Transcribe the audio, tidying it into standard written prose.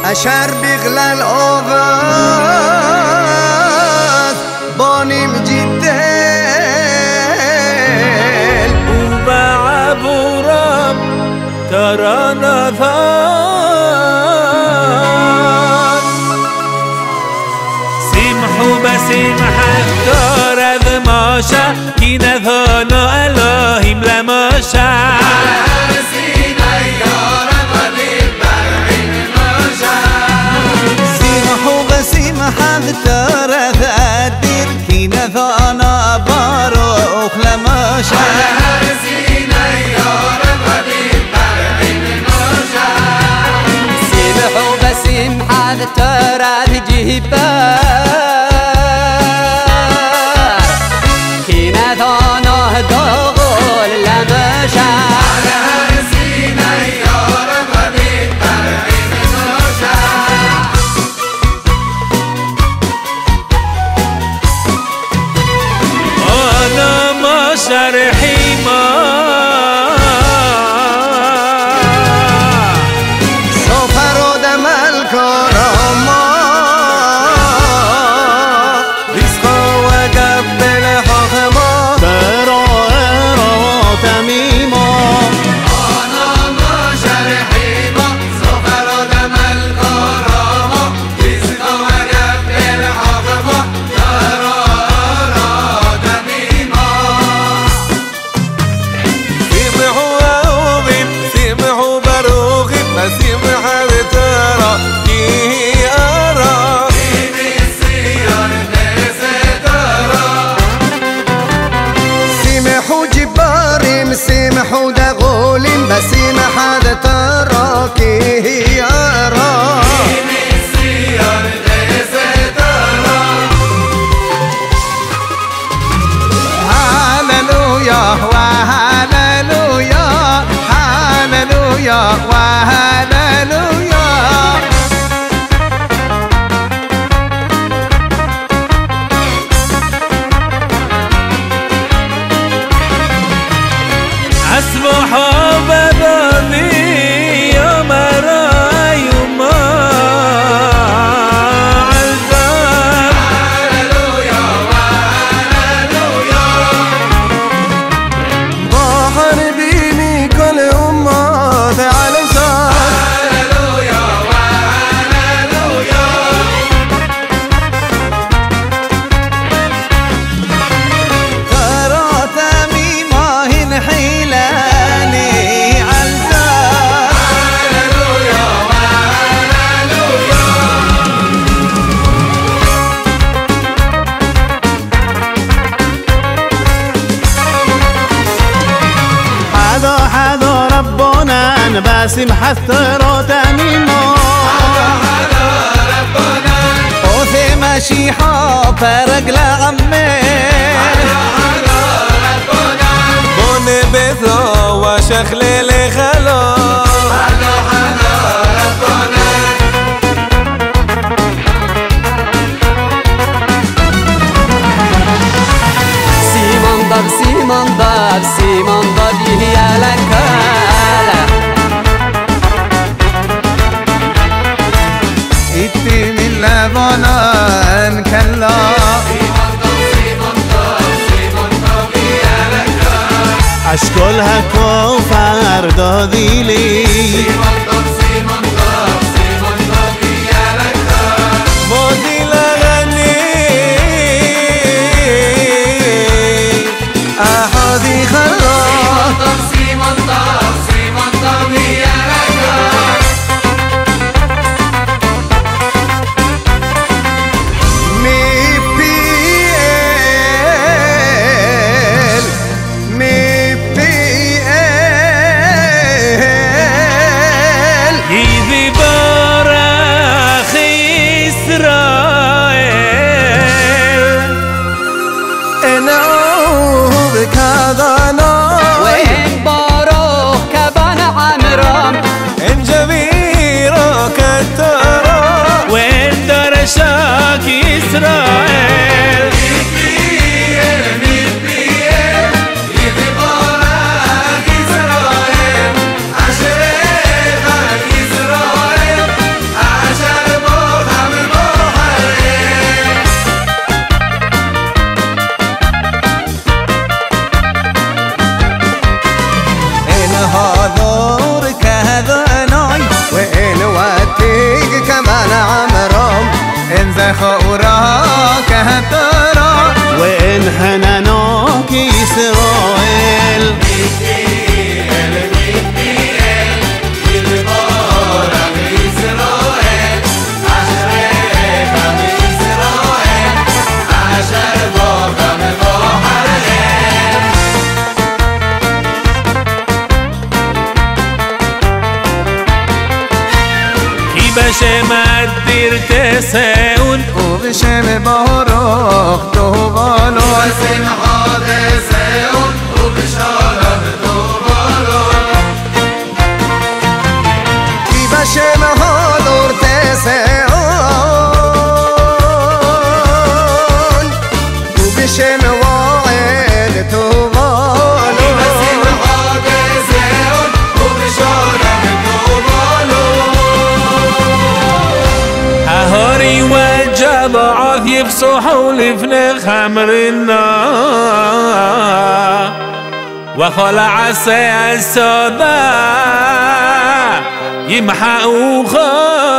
اشر بغلل آغاز بانیم جدل او بعبورم ترى نفاق سمحو بسمح دارد ماشا کی نذانا الهیم لماشا ترى ذادر كي نذانا باروخ لماشا على هرسينا يا رب بالبرعين ماشا سمحوا بسمحة ترى جبار كي نذانا دغول لماشا على هرسينا يا رب بالبرعين ماشا رحيما سفر و دم الكرما رزقا و قبل حكما برائر و تميما أنا ما شرحيما سفر و دم الكرما رزقا و قبل حكما سمحوا دغول بسمح هذا تراكي يرى هاللويا وهاللويا هاللويا وهاللويا أصبحوا ببابي يا مراي وما عالباب هاللويا وهاللويا ظهر بيني كل أمات على الزاد هاللويا وهاللويا ترى تميمة حيلاني عالزاد هاللويا وهاللويا حذا حذا ربنا باسم حثر تميمة هذا ربنا وثي مشيحة فرق لغمي بني بثا وشخلي لخلا سيمان ضب يا لكالا إتي من لبنان كلا أشكلها كوفر دادي لي مودي لغني أحدي خلا مي بي من حناناك إسرائيل بشم الدير تساون وبشم بارخ دوبالو بسم حادثون وبشارة دوبالون بشم هادور تسعون وبشم واعد توبالو بسم حادثون وبشارة دوبالون هاري وجبعات يفصحوا لفن خمر النار وخلع السادة يمحقوا